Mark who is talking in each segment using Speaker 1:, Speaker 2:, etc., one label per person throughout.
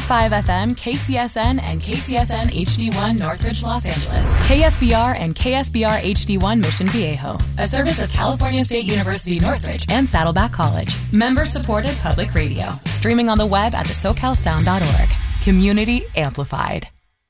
Speaker 1: 88.5 FM, KCSN, and KCSN HD1 Northridge, Los Angeles. KSBR and KSBR HD1 Mission Viejo, a service of California State University Northridge and Saddleback College. Member-supported public radio. Streaming on the web at thesocalsound.org. Community amplified.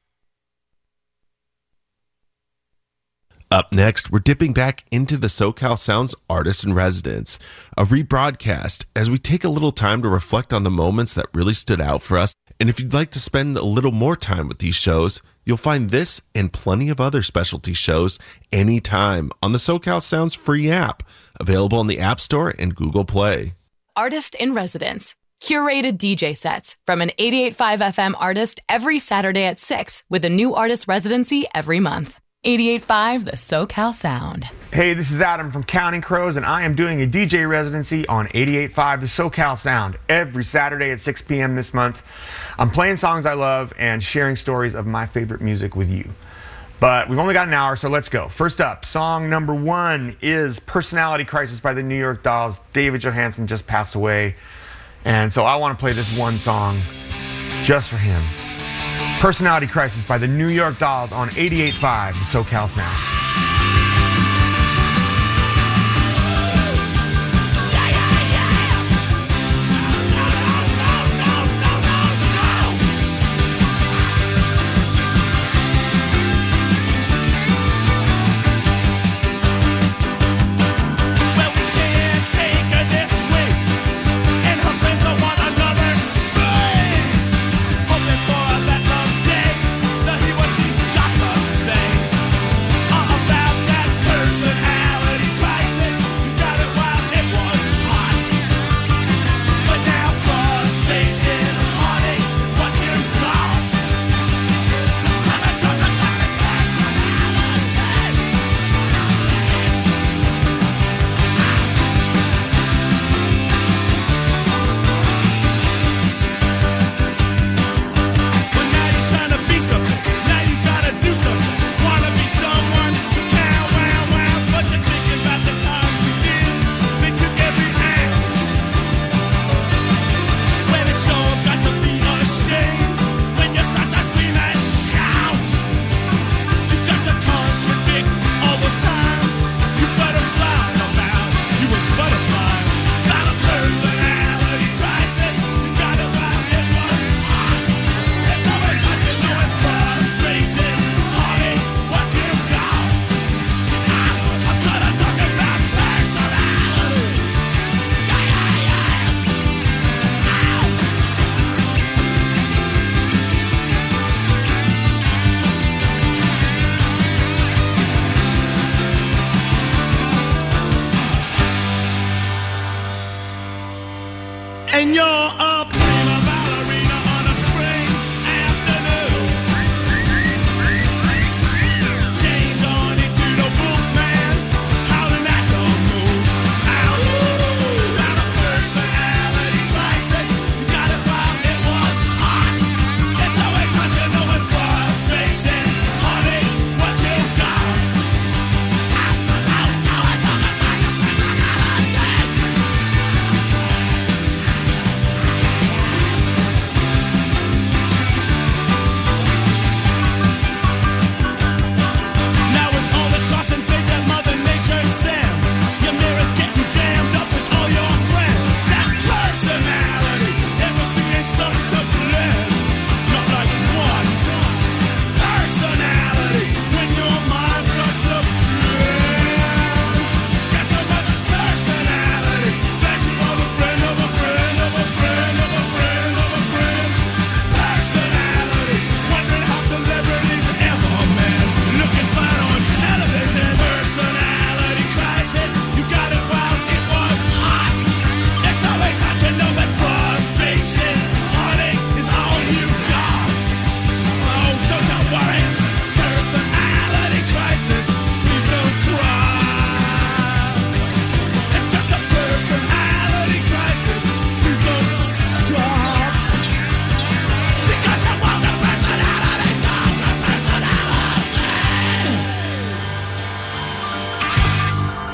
Speaker 2: Up next, we're dipping back into the SoCal Sounds Artist in Residence, a rebroadcast as we take a little time to reflect on the moments that really stood out for us. And if you'd like to spend a little more time with these shows, you'll find this and plenty of other specialty shows anytime on the SoCal Sounds free app, available on the App Store and Google Play.
Speaker 1: Artist in Residence. Curated DJ sets from an 88.5 FM artist every Saturday at 6 with a new artist residency every month. 88.5 The SoCal Sound.
Speaker 3: Hey, this is Adam from Counting Crows, and I am doing a DJ residency on 88.5 The SoCal Sound every Saturday at 6 p.m. this month. I'm playing songs I love and sharing stories of my favorite music with you. But we've only got an hour, so let's go. First up, song number 1 is Personality Crisis by the New York Dolls. David Johansen just passed away, and so I want to play this one song just for him. Personality Crisis by the New York Dolls on 88.5 The SoCal Sound.
Speaker 4: That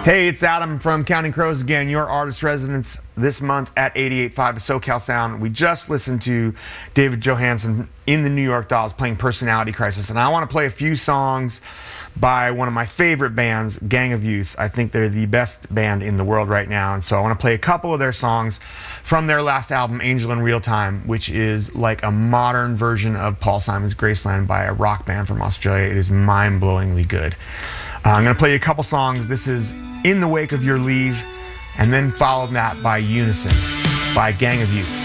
Speaker 3: Hey, it's Adam from Counting Crows again, your artist residence this month at 88.5 SoCal Sound. We just listened to David Johansen in the New York Dolls playing Personality Crisis, and I want to play a few songs by one of my favorite bands, Gang of Youths. I think they're the best band in the world right now, and so I want to play a couple of their songs from their last album, Angel in Real Time, which is like a modern version of Paul Simon's Graceland by a rock band from Australia. It is mind-blowingly good. I'm going to play you a couple songs. This is In the Wake of Your Leave, and then followed that by Unison by Gang of Youths.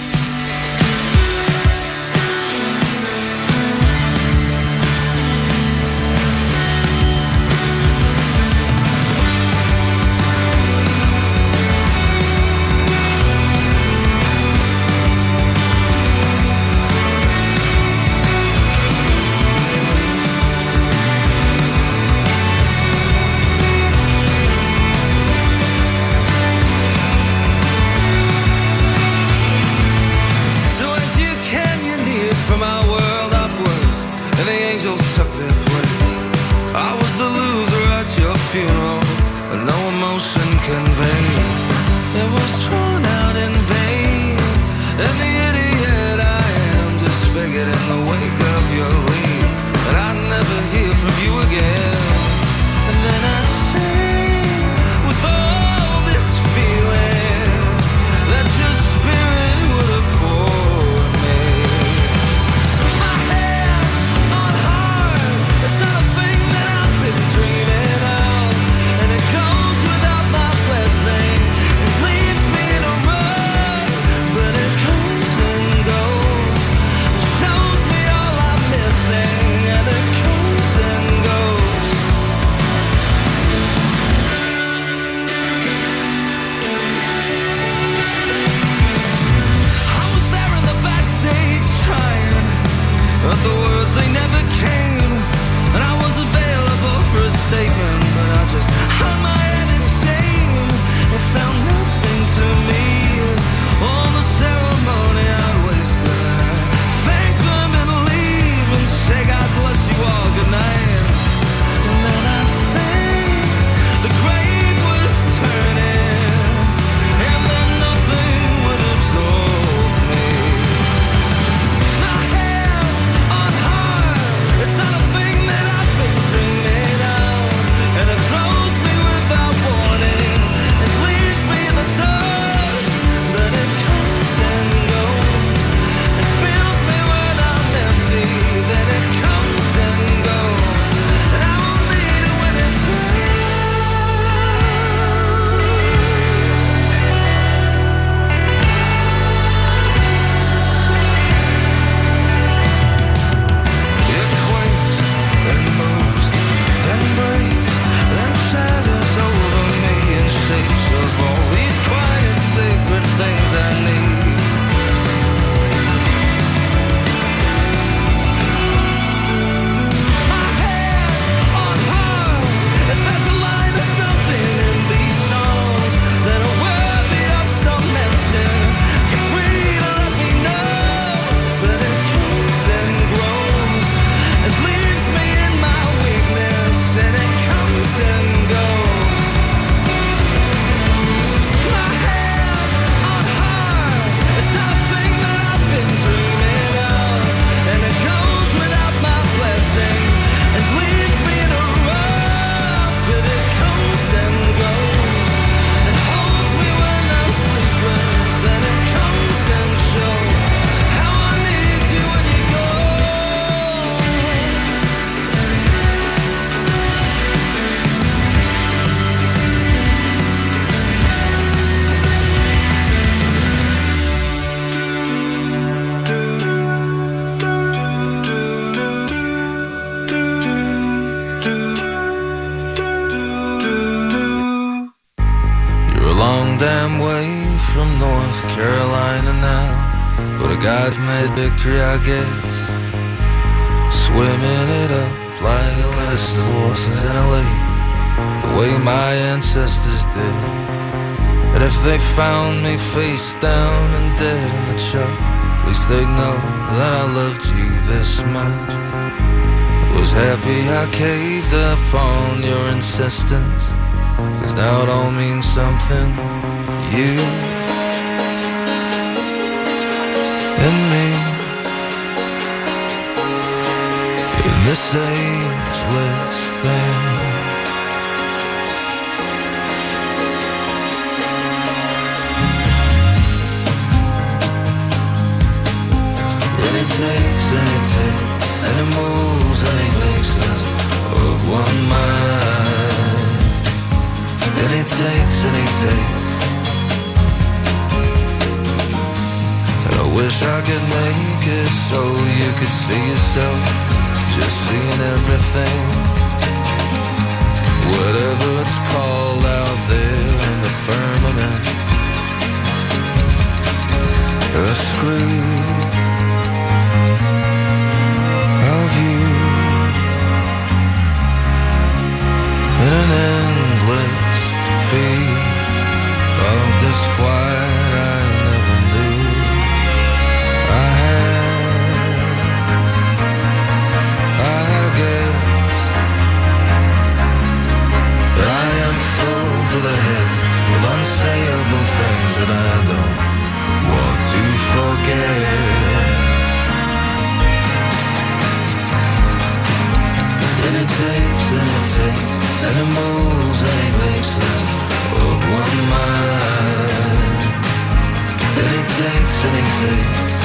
Speaker 4: Damn way from North Carolina now, but I got my victory, I guess. Swimming it up like glistening horses in a lake, the way my ancestors did. And if they found me face down and dead in the chuck, at least they'd know that I loved you this much. I was happy I caved upon your insistence. 'cause now it all means something. You and me in this ageless thing. And it takes, and it takes, and it moves, and it makes us of one mind. And it takes, and it takes, and I wish I could make it so you could see yourself, just seeing everything, whatever it's called out there in the firmament. A scream of you in an endless feed of disquiet I never knew I had. I guess that I am full to the head with unsayable things that I don't want to forget. And it takes, and it takes, and it moves, and it makes us of one mind. And it takes, and it takes,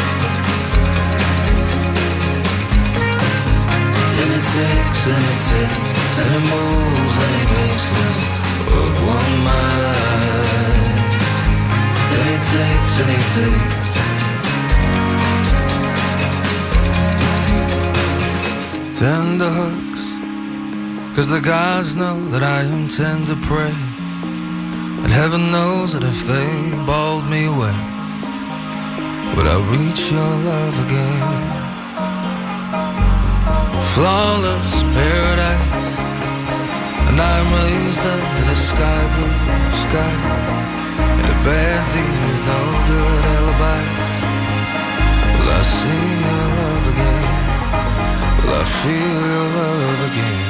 Speaker 4: and it takes, and it takes, and it moves, and it makes us of one mind. And it takes, and it takes. Tender hooks, 'cause the gods know that I intend to pray, and heaven knows that if they balled me away, would I reach your love again? Flawless paradise, and I'm raised up to the sky blue sky, and a bad deed with no good alibi. Will I see your love again? Will I feel your love again?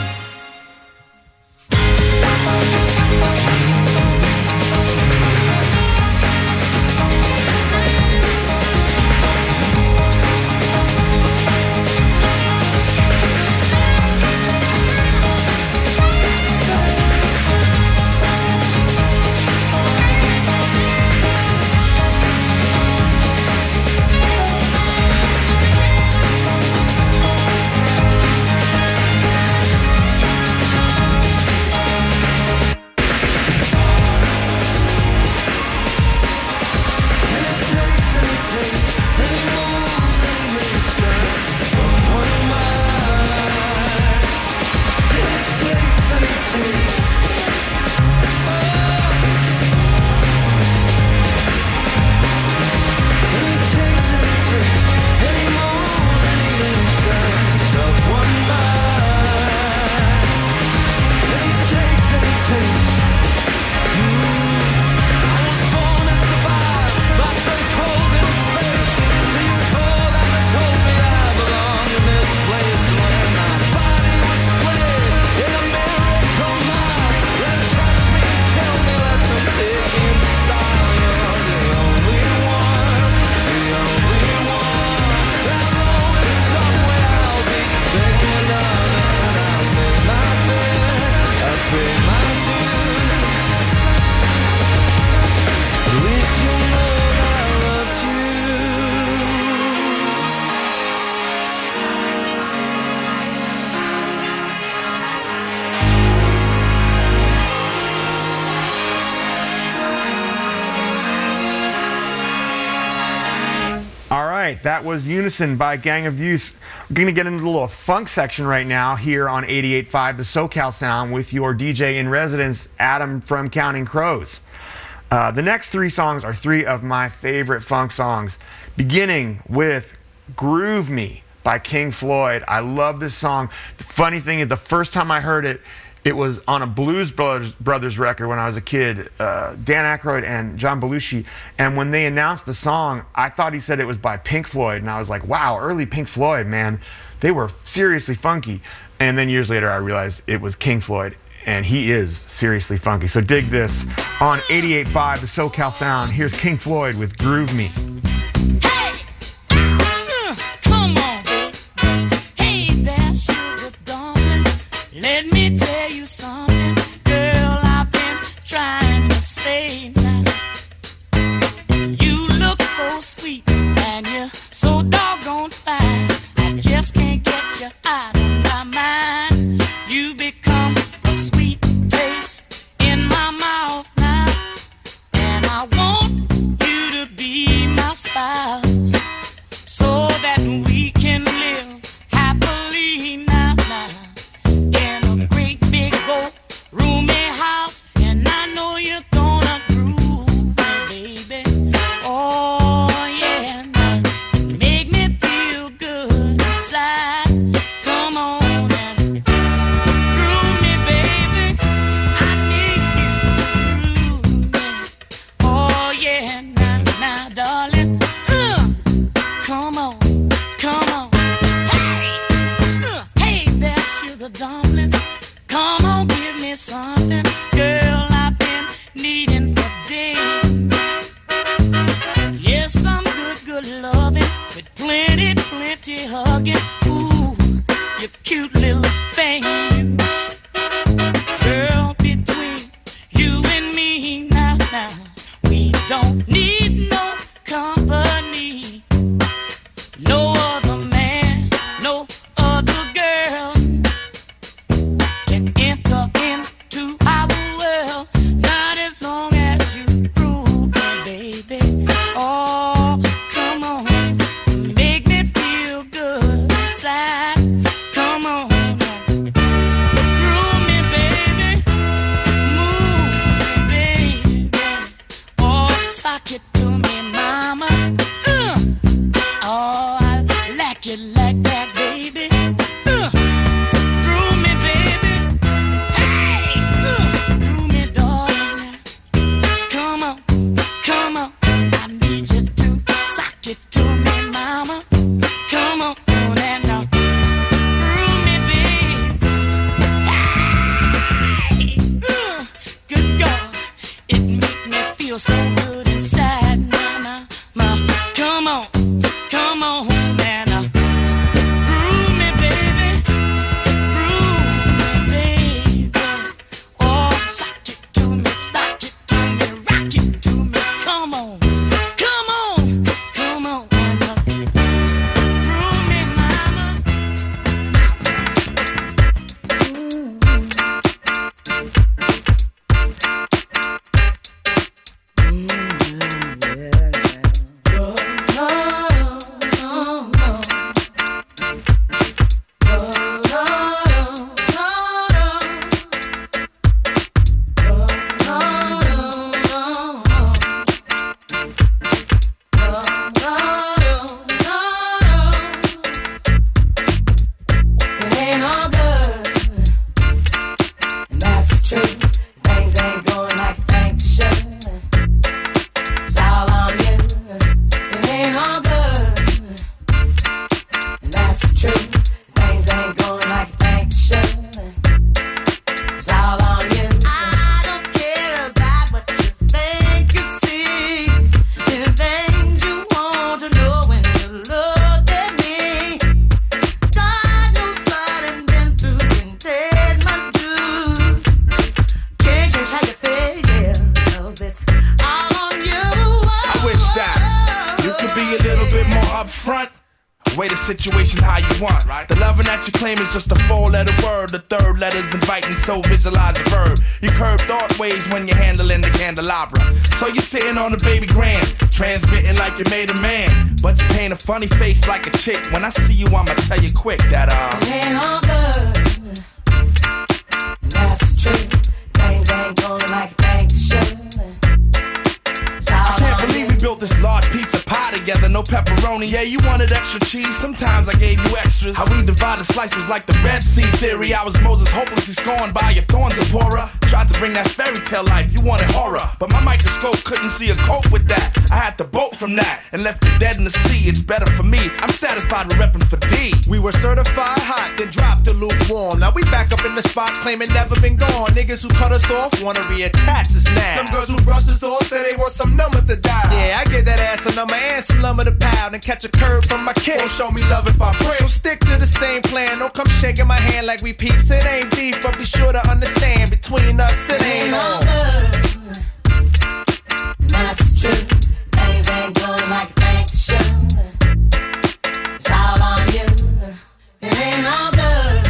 Speaker 3: That was Unison by Gang of Youth. We're going to get into the little funk section right now here on 88.5 The SoCal Sound with your DJ in residence, Adam from Counting Crows. The next three songs are three of my favorite funk songs, beginning with Groove Me by King Floyd. I love this song. The funny thing is, the first time I heard it, it was on a Blues Brothers record when I was a kid, Dan Aykroyd and John Belushi. And when they announced the song, I thought he said it was by Pink Floyd. And I was like, wow, early Pink Floyd, man. They were seriously funky. And then years later, I realized it was King Floyd. and he is seriously funky. So dig this on 88.5 the SoCal Sound. Here's King Floyd with Groove Me.
Speaker 5: Hey, come on, baby. Hey there, sugar dumplings. Let me tell you something, girl. I've been trying to say now. You look so sweet and you're so doggone fine. I just can't get you out of my mind. You become a sweet taste in my mouth now, and I want you to be my spouse, so that we can live happily now, in a great big old roomy house. And I know you're gonna groove me, baby. Oh yeah, now make me feel good inside. Come on and groove me, baby. I need you to groove me. Oh yeah, now, darling. Come on, come on. Hey there, sugar dumplings. Come on, give me something, girl. I've been needing for days. Yes, some good loving with plenty hugging. Ooh, you cute little thing, you. Girl, between you and me now, we don't need no company. No other man, no other girl can enter into our world. Not as long as you prove me, baby. Oh, come on, make me feel good inside. Come on, groove me, baby. Move me, baby. Oh, sock it to me, mama. Oh, I like it like that, baby. Groove me, baby. Hey, groove me, darling. Come on, come on. I need you to sock it to me, mama. Come on, and now groove me, baby. Hey, good God, it make me feel so good inside, mama. Come on, come on, man. Groove me, baby. Groove me, baby. Oh, sock it to me, stock it to me, rock it to me. Come on, come on, come on, and groove me, mama. It ain't all good, and that's the truth. Things ain't going like you think they should. It's all on you. It ain't all good, and that's the truth. Things ain't going like you think they should. It's all on you. I don't care about what you think you see. The things you want to know when you look at me. God knows I done been through and paid my dues. Can't catch how you feel, yeah, 'cause it's all on you.
Speaker 6: I wish that you could be a little bit more upfront. Way the situation how you want, right? The loving that you claim is just a 4-letter word. The third letter's inviting, so visualize the verb. You curve thought ways when you're handling the candelabra. So you're sitting on a baby grand, transmitting like you made a man. But you paint a funny face like a chick. When I see you, I'ma tell you quick that
Speaker 5: It ain't all good, and that's the truth. Things ain't going like you think they should. It's all
Speaker 6: I can't
Speaker 5: on
Speaker 6: believe
Speaker 5: you.
Speaker 6: we built this large pizza pie together, no pepperoni. Yeah, you wanted extra cheese, sometimes I gave you extras. How we divided slices like the Red Sea theory. I was Moses hopelessly scorned by your thorns, Zipporah. Tried to bring that fairy tale life, you wanted horror, but my microscope couldn't see a cope with that. I had to bolt from that and left it dead in the sea. It's better for me, I'm satisfied with repping for D.
Speaker 7: We were certified hot, then dropped the lukewarm. Now we back up in the spot, claiming never been gone. Niggas who cut us off wanna reattach us now.
Speaker 8: Them girls who brush us off say they want some numbers to dial.
Speaker 7: Yeah, I give that ass a number and some lumber to pound and catch a curve from my kid.
Speaker 8: Won't show me love if I pray.
Speaker 7: So stick to the same plan. Don't come shaking my hand like we peeps. It ain't beef, but be sure to understand between us it ain't all
Speaker 5: good. That's true. Things ain't going like you think they should. It's all on you. It ain't all good.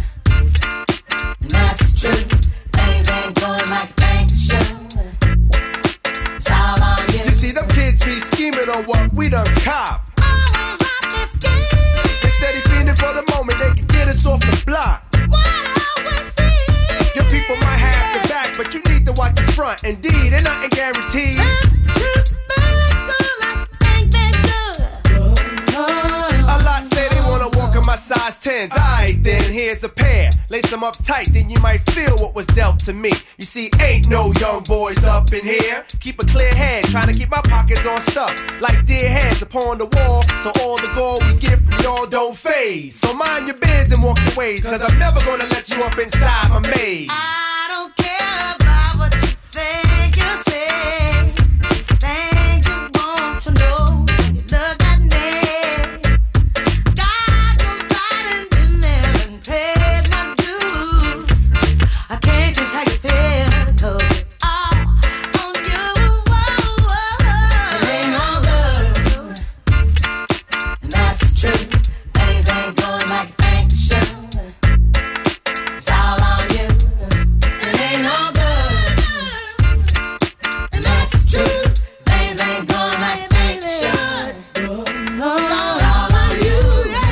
Speaker 5: That's true. Things ain't going like you think they should. It's all on you.
Speaker 7: You see them kids be scheming on what we done cop.
Speaker 5: Always out there scheming.
Speaker 7: They steady feeding for the moment they can get us off the block.
Speaker 5: What always see?
Speaker 7: Your people might have your back, but you need to watch the front. Indeed, ain't nothing guaranteed.
Speaker 5: That's the truth. Things go like you think they should.
Speaker 7: A lot say they wanna walk in my size 10s. Alright then, here's a pair. Lace them up tight, then you might feel what was dealt to me. You see, ain't no young boys up in here. Keep a clear head, trying to keep my pockets on stuff. Like dear heads upon the wall, so all the gold we get from y'all don't phase. So mind your biz and walk your ways, cause I'm never gonna let you up inside my maze.
Speaker 5: I don't care about what you think you say. Things you want to know when you look at me. God knows I done been there and paid my dues. I can't change how you feel, cause it's all on you. It ain't all good. And that's the truth. Things ain't going like you think they should. It's all on you. It ain't all good. And that's the truth. Things ain't going like you think they should. It's all on you.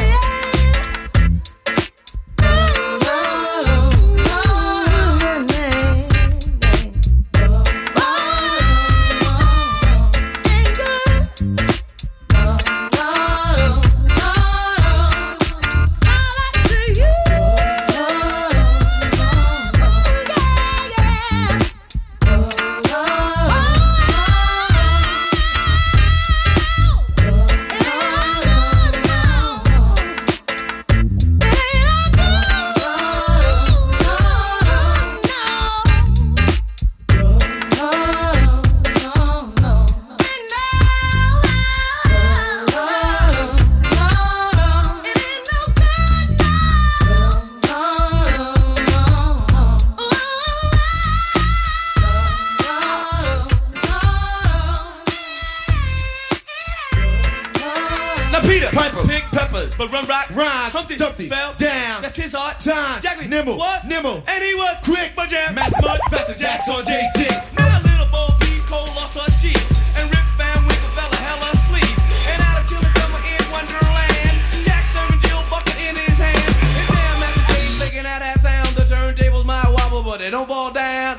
Speaker 6: Now Peter,
Speaker 8: Piper,
Speaker 6: pick
Speaker 8: peppers,
Speaker 6: but run rock,
Speaker 8: rhyme,
Speaker 6: Humpty,
Speaker 8: Dumpty,
Speaker 6: fell
Speaker 8: down,
Speaker 6: That's his art.
Speaker 8: time,
Speaker 6: Jackie,
Speaker 8: nimble,
Speaker 6: what?
Speaker 8: nimble,
Speaker 6: And he was
Speaker 8: quick,
Speaker 6: but jam,
Speaker 8: massive,
Speaker 6: mud,
Speaker 8: faster jacks on Jay's dick.
Speaker 6: Now little Bo Peep Cole lost her sheep, and Rip Van Winkle fell hella asleep. And out of chilling summer in Wonderland, Jack serving Jill bucket in his hand. And Jam at the stage making that ass sound. The turntables might wobble, but they don't fall down.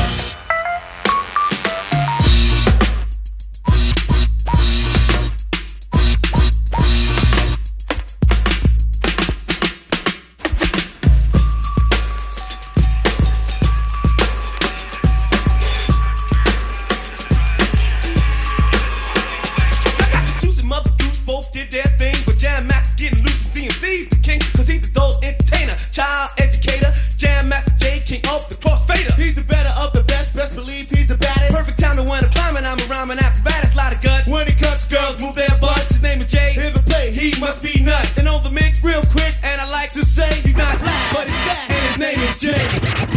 Speaker 6: Did their thing, but Jam Max is getting loose and DMC's the king, cause he's the adult entertainer, child educator, Jam Max J, king of the crossfader.
Speaker 8: He's the better of the best, best believe he's the baddest.
Speaker 6: Perfect timing when I'm climbing, I'm a rhyming apparatus, lot of guts.
Speaker 8: When he cuts, girls move their butts.
Speaker 6: His name is Jay,
Speaker 8: Hear the play, he must be nuts.
Speaker 6: and on the mix,
Speaker 8: Real quick,
Speaker 6: and I like
Speaker 8: to say
Speaker 6: he's not
Speaker 8: black,
Speaker 6: black,
Speaker 8: but he's fast,
Speaker 6: and his name is Jay.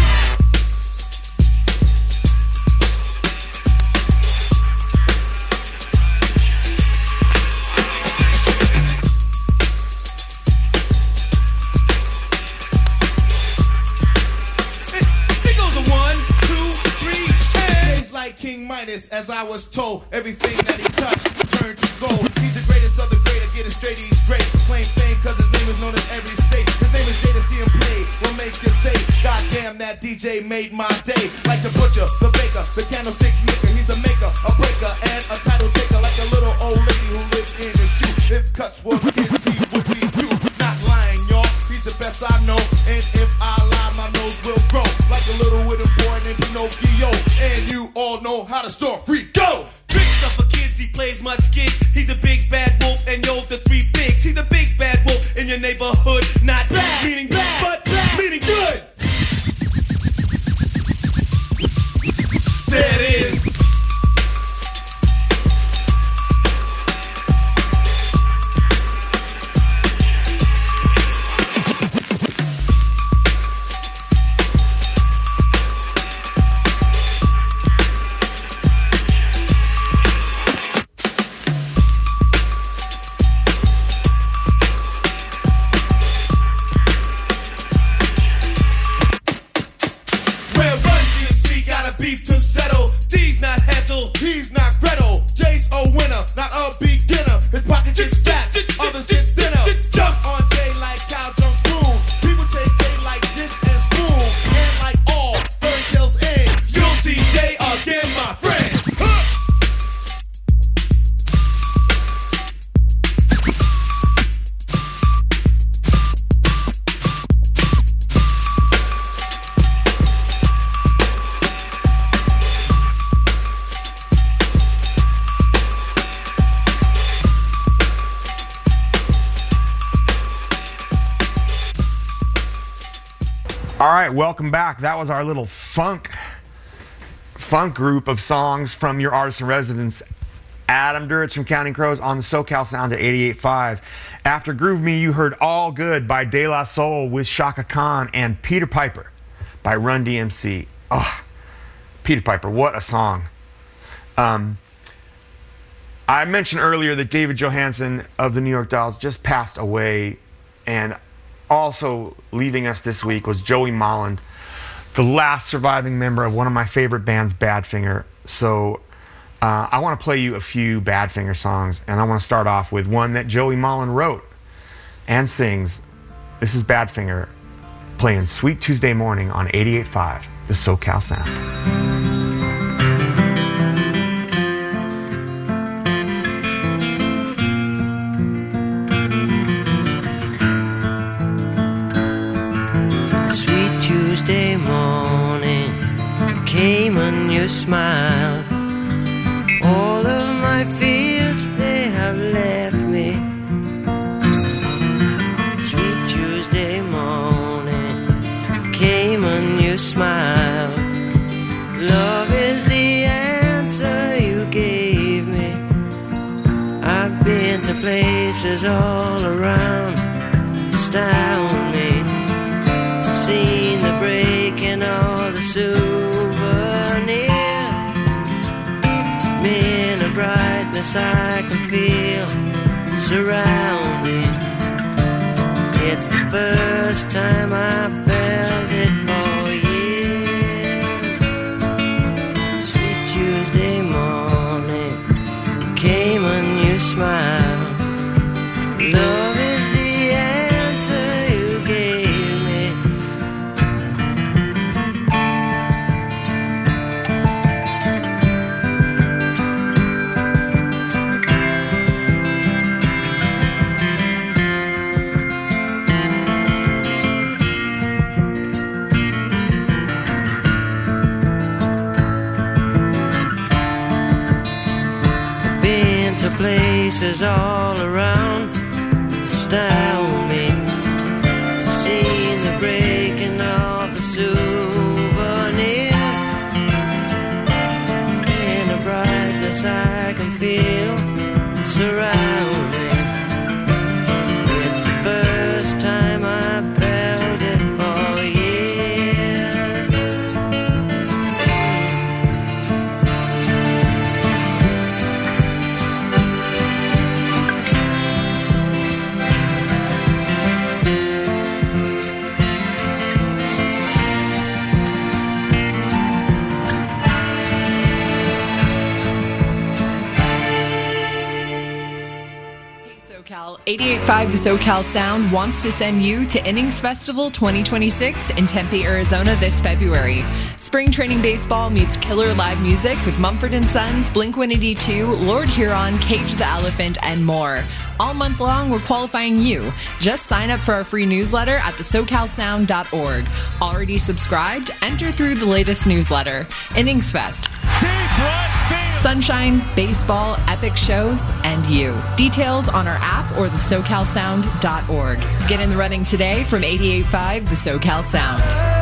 Speaker 8: King Midas, as I was told, everything that he touched turned to gold. He's the greatest of the great, I get it straight, he's great. Claim fame cause his name is known in every state. His name is Jay, to see him play will make you say, God damn, that DJ made my day. Like the butcher, the baker, the candlestick maker. He's a maker, a breaker, and a title taker. Like a little old lady who lived in a shoe. If cuts were kids, he would be you. Not lying, y'all, he's the best I know. And if I lie, my nose will grow. Like a little with a boy named Pinocchio. And you all know how the story go.
Speaker 9: Tricks up for kids, he plays much gigs. He's the big bad wolf, and yo, the three bigs. He's the big bad wolf in your neighborhood. Not bad, meaning bad, but bad, meaning good. There it is.
Speaker 8: He's not Gretel, Jay's a winner, not a beginner. His pocket gets fat, others get thinner. Jump on Jay like cow jump spoon. People chase Jay like dish and spoon. And like all fairy tales end, you'll see Jay again, my friend.
Speaker 3: All right, welcome back. That was our little funk group of songs from your artist in residence, Adam Duritz from Counting Crows on the SoCal Sound at 88.5. After Groove Me, you heard All Good by De La Soul with Shaka Khan and Peter Piper by Run DMC. Oh, Peter Piper, what a song. I mentioned earlier that David Johansen of the New York Dolls just passed away, and also leaving us this week was Joey Molland, the last surviving member of one of my favorite bands, Badfinger. So I want to play you a few Badfinger songs, and I want to start off with one that Joey Molland wrote and sings. This is Badfinger playing Sweet Tuesday Morning on 88.5, the SoCal Sound.
Speaker 10: Tuesday morning came and you smiled. All of my fears, they have left me. Sweet Tuesday morning came and you smiled. Love is the answer you gave me. I've been to places all around, astound me. Seen the break and all the souvenirs. In a brightness I can feel surrounding. It's the first time I felt it for years. Sweet Tuesday morning came and you smiled. Love is the answer you gave. Places all around astound me. Seen the breaking of the souvenir. In a brightness I can feel surrounding. It's the first time I felt it for years.
Speaker 11: 88.5 The SoCal Sound wants to send you to Innings Festival 2026 in Tempe, Arizona this February. Spring training baseball meets killer live music with Mumford & Sons, Blink-182, Lord Huron, Cage the Elephant, and more. All month long, we're qualifying you. Just sign up for our free newsletter at thesocalsound.org. Already subscribed? Enter through the latest newsletter. Innings Fest. Sunshine, baseball, epic shows, and you. Details on our app or thesocalsound.org. Get in the running today from 88.5 The SoCal Sound.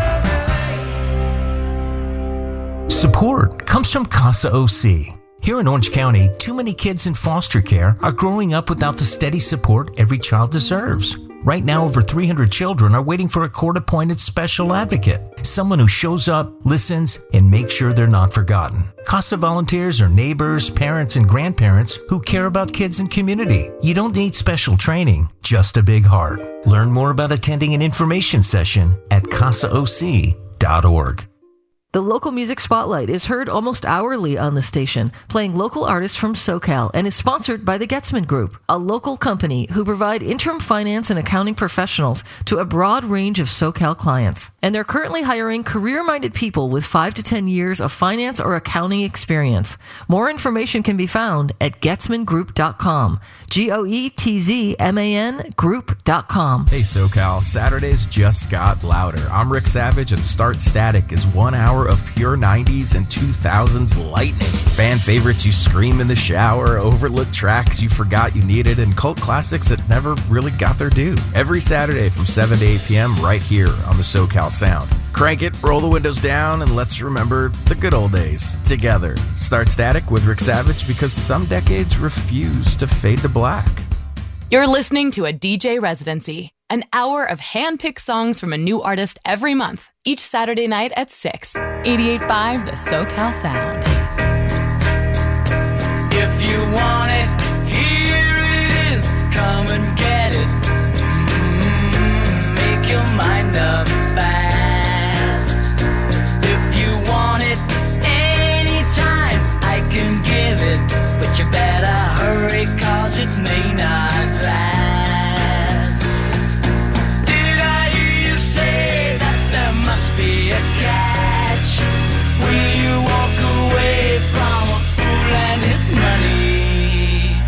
Speaker 12: Support comes from Casa OC. Here in Orange County, too many kids in foster care are growing up without the steady support every child deserves. Right now, over 300 children are waiting for a court-appointed special advocate, someone who shows up, listens, and makes sure they're not forgotten. CASA volunteers are neighbors, parents, and grandparents who care about kids and community. You don't need special training, just a big heart. Learn more about attending an information session at casaoc.org.
Speaker 13: The Local Music Spotlight is heard almost hourly on the station, playing local artists from SoCal, and is sponsored by the Getzman Group, a local company who provide interim finance and accounting professionals to a broad range of SoCal clients. And they're currently hiring career-minded people with 5 to 10 years of finance or accounting experience. More information can be found at getzmangroup.com. GOETZMAN group.com.
Speaker 14: Hey SoCal, Saturdays just got louder. I'm Rick Savage, and Start Static is 1 hour of pure 90s and 2000s lightning. Fan favorites you scream in the shower, overlooked tracks you forgot you needed, and cult classics that never really got their due. Every Saturday from 7 to 8 p.m. right here on the SoCal Sound. Crank it, roll the windows down, and let's remember the good old days together. Start Static with Rick Savage, because some decades refuse to fade to black.
Speaker 1: You're listening to a DJ Residency, an hour of hand-picked songs from a new artist every month, each Saturday night at 6. 88.5 The SoCal Sound.
Speaker 5: If you want it, here it is. Come and get it. Make your mind up fast. If you want it anytime, I can give it. But you better hurry, 'cause it may not last. Did I hear you say that there must be a catch? Will you walk away from a fool and his money?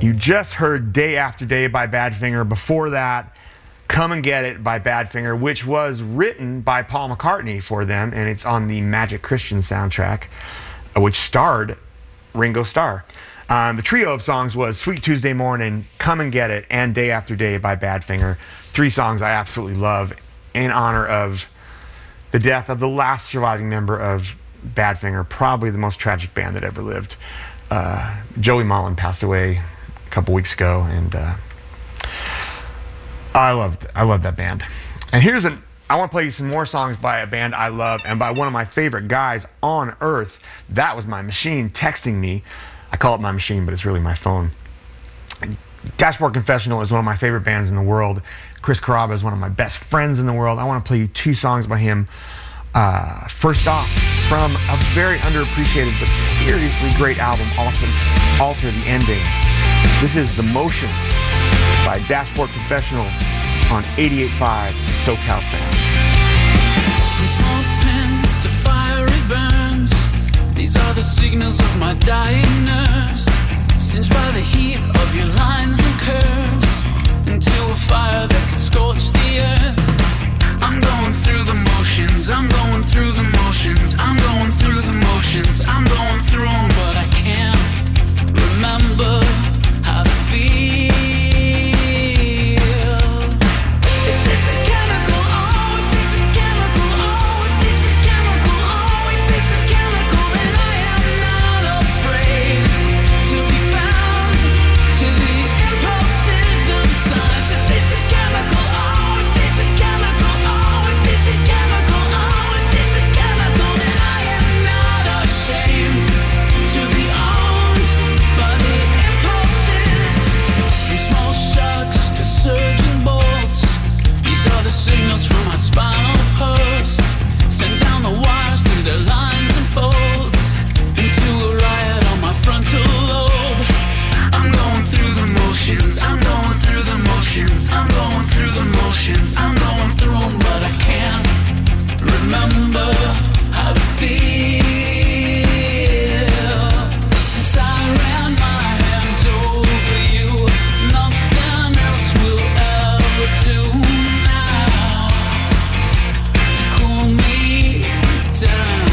Speaker 3: You just heard Day After Day by Badfinger. Before that, Come and Get It by Badfinger, which was written by Paul McCartney for them, and it's on the Magic Christian soundtrack, which starred Ringo Starr. The trio of songs was Sweet Tuesday Morning, Come and Get It, and Day After Day by Badfinger. 3 songs I absolutely love in honor of the death of the last surviving member of Badfinger, probably the most tragic band that ever lived. Joey Mullen passed away a couple weeks ago, and I loved that band. And I want to play you some more songs by a band I love and by one of my favorite guys on earth. That was my machine texting me. I call it my machine, but it's really my phone. Dashboard Confessional is one of my favorite bands in the world. Chris Carrabba is one of my best friends in the world. I want to play you 2 songs by him. First off, from a very underappreciated but seriously great album, Alter the Ending. This is The Motions by Dashboard Confessional on 88.5 SoCal Sound.
Speaker 15: From smoke pins to fiery burns, these are the signals of my dying nerves. Singed by the heat of your lines and curves, into a fire that could scorch the earth. I'm going through the motions, I'm going through the motions, I'm going through the motions, I'm going through them, but I can't remember how to feel. If this is chemical, oh, if this is chemical, oh, if this is chemical, oh, if this is chemical, then I am not afraid to be bound to the impulses of signs. If this is chemical, oh, if this is chemical, oh, if this is chemical, oh, if this is chemical, then I am not ashamed to be owned by the impulses. From small shocks to surging bolts, these are the signals from my spinal post. Send down the wires through their lines and folds, into a riot on my frontal lobe. I'm going through the motions, I'm going through the motions, I'm going through the motions, I'm going through them, but I can't remember how to feel. Since I ran my hands over you, nothing else will ever do now to cool me down.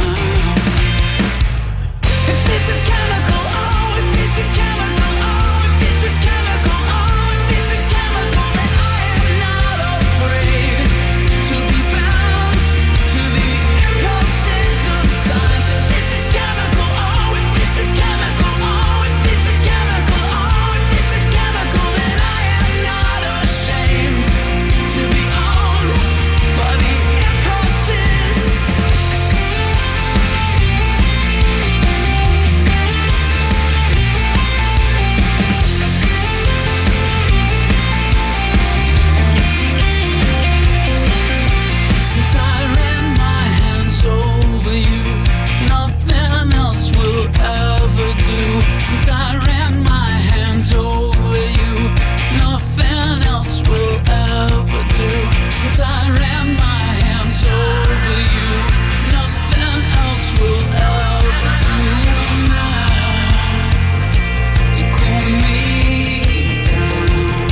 Speaker 15: If this is chemical, oh, if this is chemical, oh, if this is chemical, oh, if this is chemical, then I am not afraid to be bound to the impulses of signs. If this is chemical, oh, if this is chemical, oh, if this is chemical, oh, if this is chemical, then I am not ashamed to be owned by the impulses. Since I ran my hands over you, nothing else will ever do. Since I ran my hands over you, nothing else will ever do. Since I ran my hands over you, nothing else will ever do now to cool me down.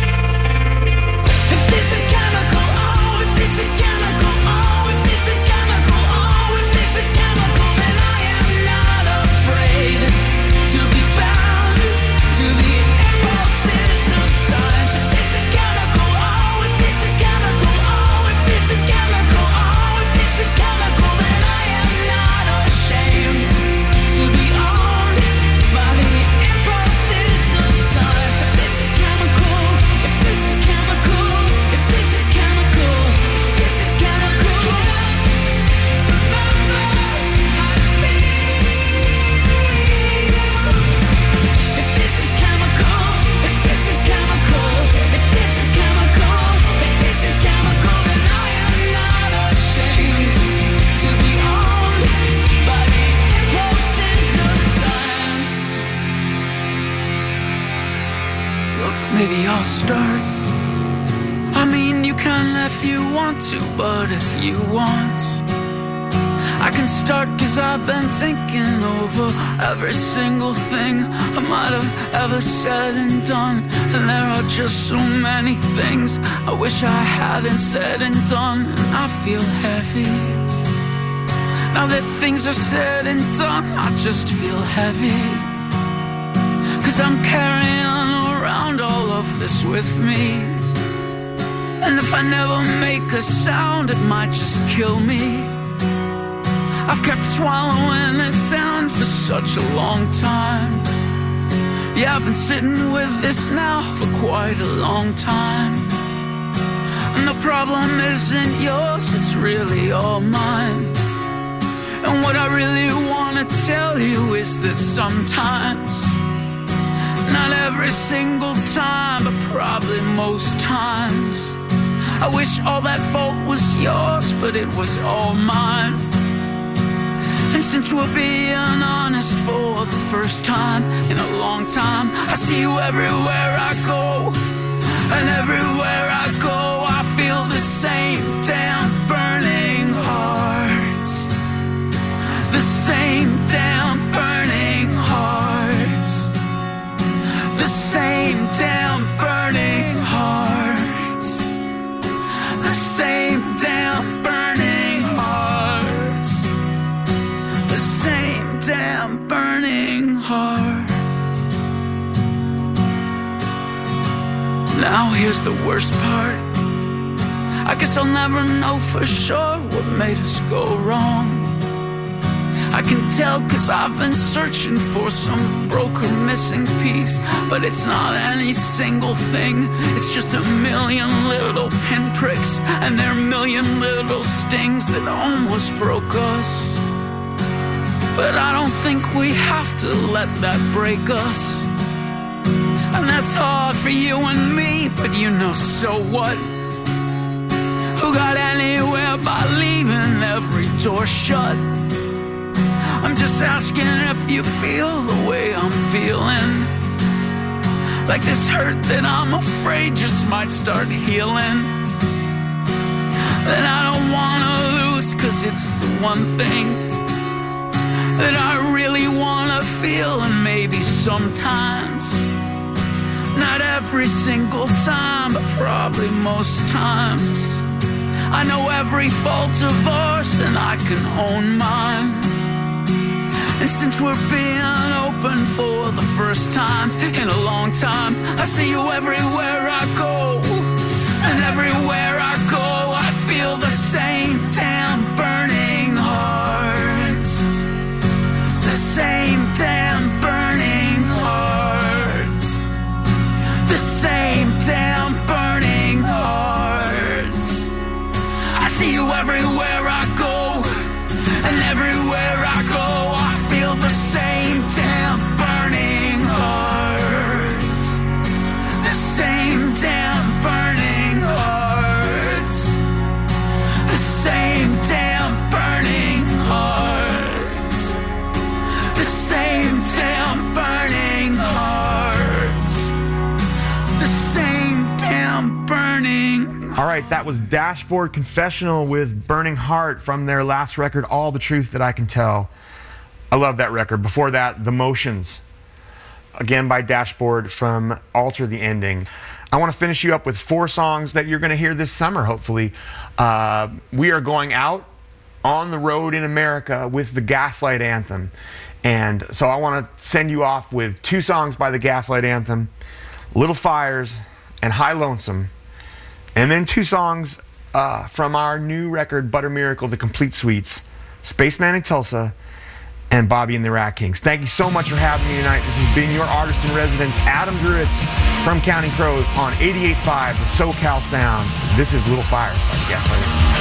Speaker 15: If this is chemical, oh, if this is chemical, oh, if this is chemical, oh, if this is chemical, then I am not afraid to be bound to the impulses of signs. If this is chemical, oh, if this is chemical, oh, if this is chemical, oh, if this is chemical, then I am not ashamed to be owned by the impulses of signs. If this is chemical, if this is chemical, if this is chemical, if this is chemical, remember how to feel. If this is chemical, if this is chemical, if this is chemical, if this is chemical, then I am not ashamed to be owned by the impulses of science. Look, maybe I'll start. I mean, you can if you want to, but if you want, I
Speaker 16: I can start cause I've been thinking over every single thing I might have ever said and done. And there are just so many things I wish I hadn't said and done. And I feel heavy. Now that things are said and done, I just feel heavy. Cause I'm carrying around all of this with me. And if I never make a sound, it might just kill me. I've kept swallowing it down for such a long time. Yeah, I've been sitting with this now for quite a long time. And the problem isn't yours, it's really all mine. And what I really want to tell you is that sometimes, not every single time, but probably most times, I wish all that fault was yours, but it was all mine. And since we're being honest for the first time in a long time, I see you everywhere I go. And everywhere I go, I feel the same damn burning heart. The same damn burning heart. The same damn burning heart. The same damn burning heart. The same damn burning heart. Now here's the worst part. I guess I'll never know for sure what made us go wrong. I can tell cause I've been searching for some broken missing piece. But it's not any single thing, it's just a million little pinpricks. And there are a million little stings that almost broke us. But I don't think we have to let that break us. And that's hard for you and me, but you know, so what? Who got anywhere by leaving every door shut? I'm just asking if you feel the way I'm feeling. Like this hurt that I'm afraid just might start healing. That I don't wanna lose, cause it's the one thing that I really wanna feel. And maybe sometimes, not every single time, but probably most times, I know every fault of ours and I can own mine. And since we're being open for the first time in a long time, I see you everywhere I go. And everywhere I go, I feel the same damn burning heart. The same damn burning heart. The same damn burning heart. I see you everywhere I go. And everywhere I go, I feel the same damn burning heart. The same damn burning heart. The same damn burning heart. The same damn burning heart. The same damn burning.
Speaker 3: All right, that was Dashboard Confessional with Burning Heart from their last record, All the Truth That I Can Tell. I love that record. Before that, The Motions, again by Dashboard from Alter the Ending. I want to finish you up with 4 songs that you're going to hear this summer, hopefully. We are going out on the road in America with the Gaslight Anthem. And so I want to send you off with 2 songs by the Gaslight Anthem, Little Fires and High Lonesome. And then 2 songs from our new record, Butter Miracle, The Complete Suites, Spaceman in Tulsa, and Bobby and the Rat Kings. Thank you so much for having me tonight. This has been your artist in residence, Adam Druitt from Counting Crows on 88.5, the SoCal Sound. This is Little Fires by the Gaslight Anthem.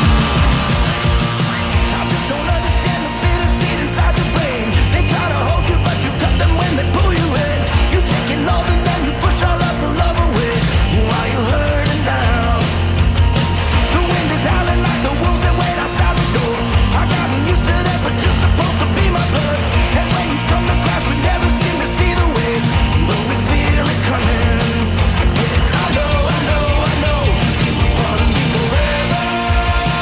Speaker 15: I just don't understand the bitter seed inside your brain. They try to hold you, but you cut them when they pull you in. You taking all the men, you push all of the love away. While you hurting down, the wind is howling like the wolves that wait outside the door. I gotten used to that, but you're supposed to be my blood. And when you come to crash, we never seem to see the way, but we feel it coming. Yeah, I know, I know, I know. You wanna be forever.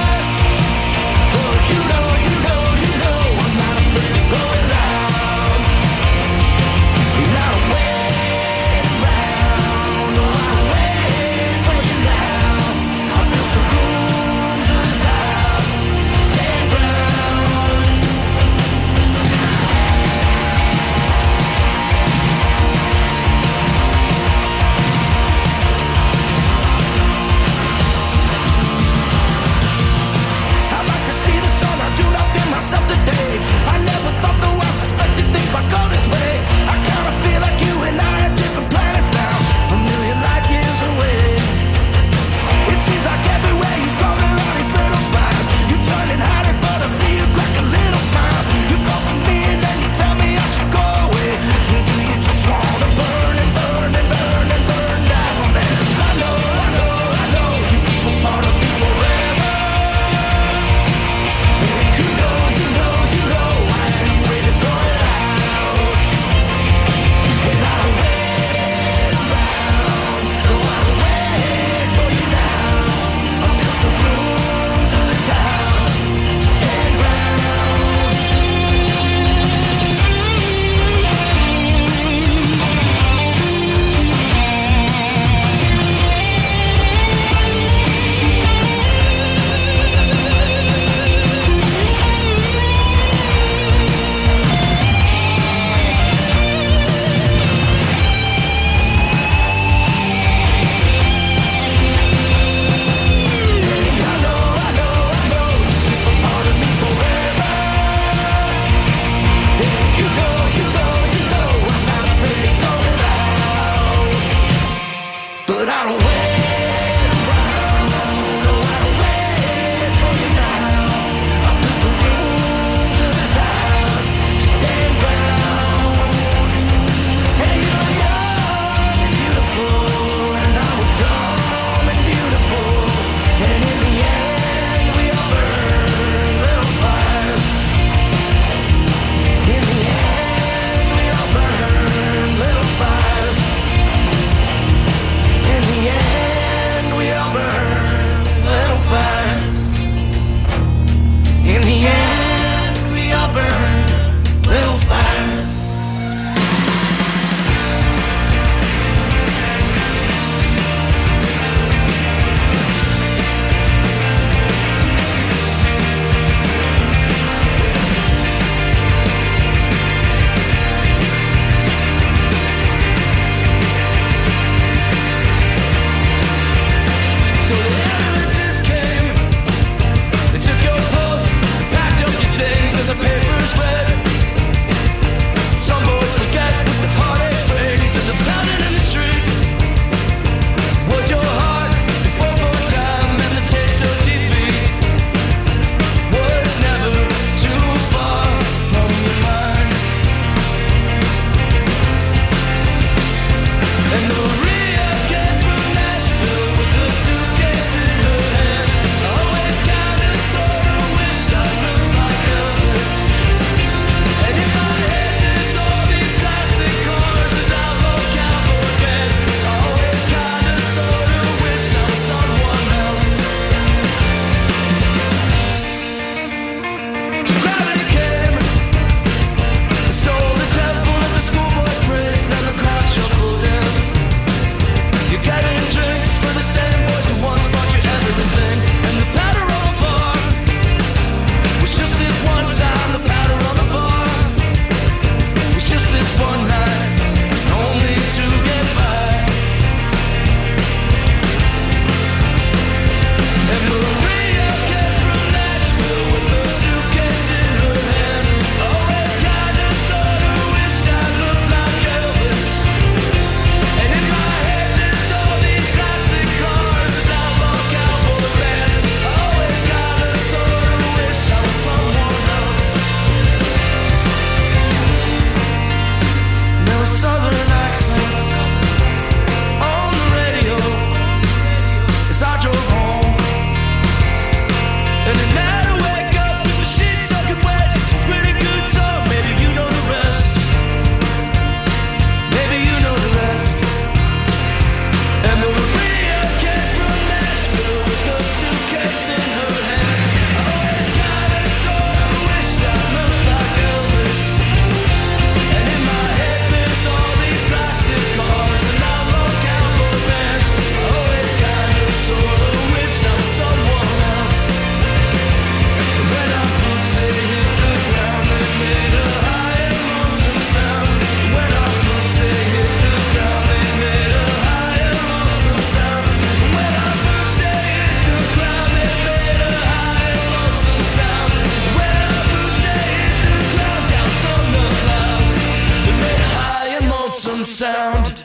Speaker 4: sound.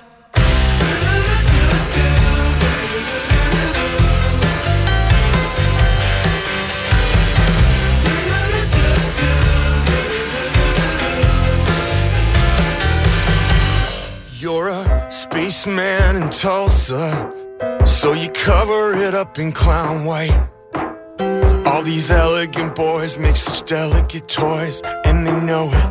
Speaker 17: You're a spaceman in Tulsa, so you cover it up in clown white. All these elegant boys make such delicate toys, and they know it.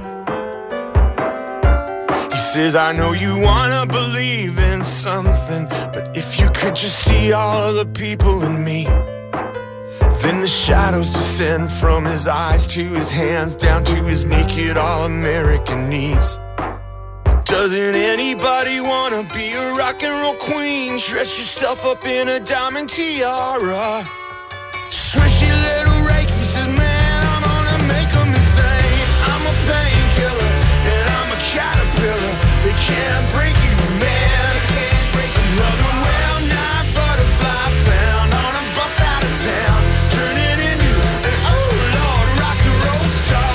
Speaker 17: He says, I know you wanna believe in something, but if you could just see all of the people in me. Then the shadows descend from his eyes to his hands, down to his naked all-American knees. Doesn't anybody wanna be a rock and roll queen? Dress yourself up in a diamond tiara. Swishy little Reiki says, man, I'm gonna make them insane. I'm a painkiller and I'm a caterpillar. They can't break you, man. Another well-known butterfly found on a bus out of town, turning into an oh Lord rock and roll star.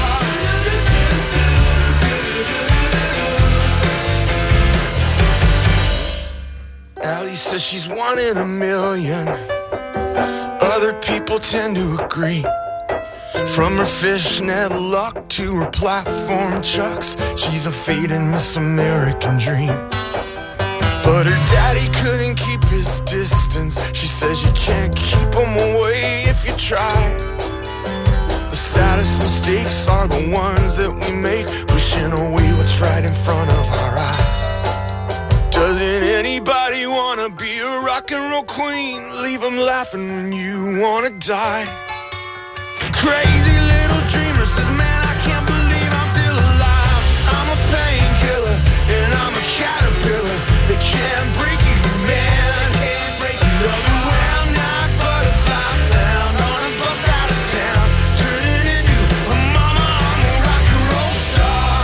Speaker 17: Allie says she's one in a million. Other people tend to agree. From her fishnet luck to her platform chucks, she's a fading Miss American dream. But her daddy couldn't keep his distance. She says you can't keep him away if you try. The saddest mistakes are the ones that we make, pushing away what's right in front of our eyes. Doesn't anybody wanna be a rock and roll queen? Leave them laughing when you wanna die. Crazy little dreamer says, man, I can't believe I'm still alive. I'm a painkiller and I'm a caterpillar. They can't break you, man. Another well-known butterfly found on a bus out of town, turning into a mama, I'm a rock and roll star.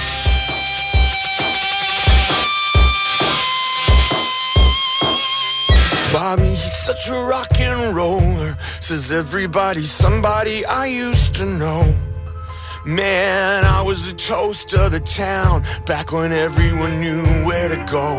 Speaker 17: Bobby, he's such a rock and roller. Says everybody's somebody I used to know. Man, I was a toast of the town back when everyone knew where to go.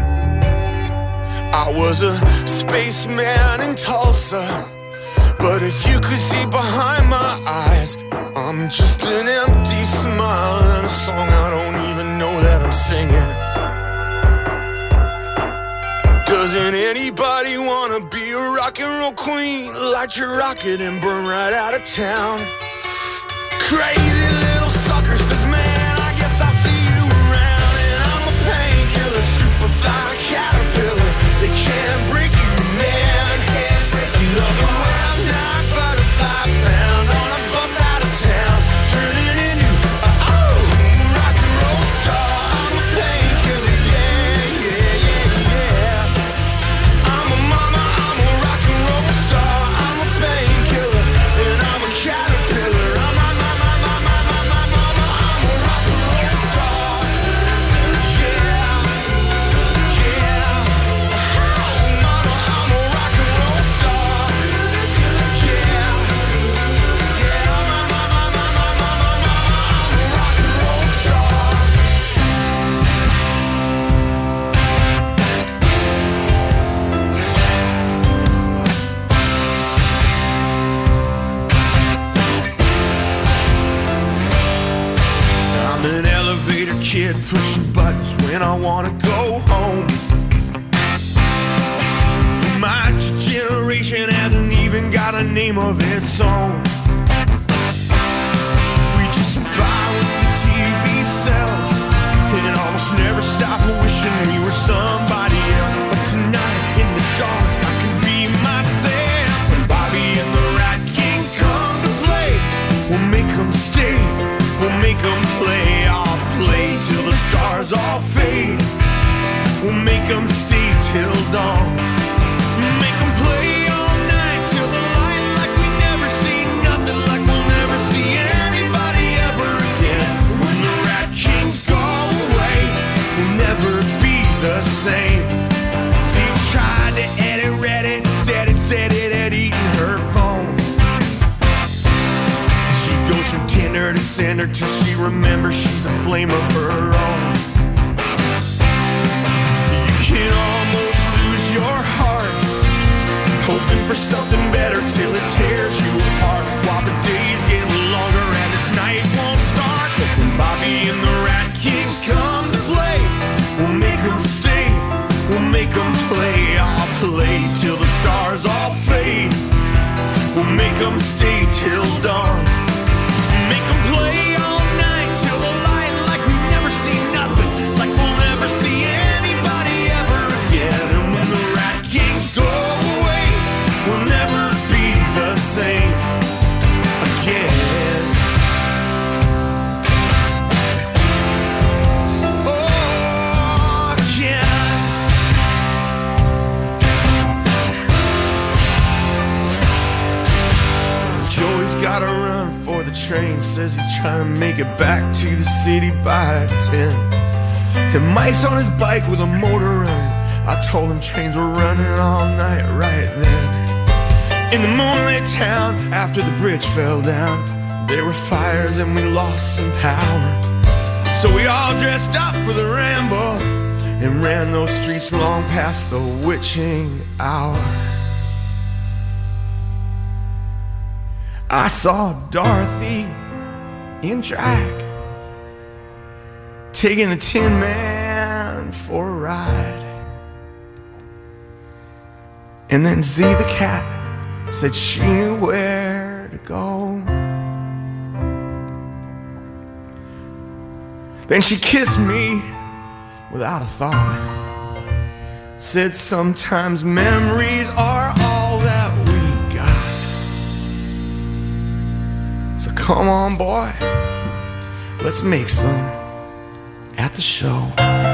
Speaker 17: I was a spaceman in Tulsa, but if you could see behind my eyes, I'm just an empty smile and a song I don't even know that I'm singing. Doesn't anybody wanna be a rock and roll queen? Light your rocket and burn right out of town. Crazy little sucker says, man, I guess I'll see you around. And I'm a painkiller, superfly caterpillar. They can't break you, man. Another well-known butterfly found on a bus out of town, turning into a oh rock and roll star. I'm a painkiller, yeah, yeah, yeah, yeah. I'm a mama, I'm a rock and roll star. I'm a painkiller and I'm a caterpillar. I'm a mama, I'm a rock and roll star. Yeah, yeah. Oh, mama, I'm a rock and roll star. Yeah, yeah. Mama, I'm a rock and roll star. I'm an elevator kid pushing buttons when I wanna go home. My generation hasn't even got a name of its own. We just buy what the TV sells and almost never stop wishing we were somebody else. But tonight in the dark I can be myself. When Bobby and the Rat Kings come to play, we'll make them stay, we'll make them play. I'll play till the stars all fade. We'll make them stay till dawn. Make them play all night till the light, like we never see nothing, like we'll never see anybody ever again. When the Rat Kings go away, we'll never be the same. See, tried to edit Reddit, instead it said it had eaten her phone. She goes from Tinder to Cinder till she remembers she's a flame of her own. hoping for something better till it tears you apart. While the days get longer and this night won't start. But when Bobby and the Rat Kings come to play, we'll make them stay, we'll make them play. I'll play till the stars all fade. We'll make them stay till dawn. Make them play all night till the light, like we never see nothing, like we'll never see anybody ever again. And when the Rat Kings go away, we'll never be the same again. Oh, again. Joey's gotta run for the train, says he's trying to make it back to the city by 10. And Mike's on his bike with a motor running. I told him trains were running all night right then. In the moonlit town, after the bridge fell down, there were fires and we lost some power. So we all dressed up for the ramble and ran those streets long past the witching hour. I saw Dorothy in drag, taking the Tin Man for a ride. And then Z the cat said she knew where to go. Then she kissed me without a thought, said sometimes memories are all that we got. So come on, boy, let's make some at the show.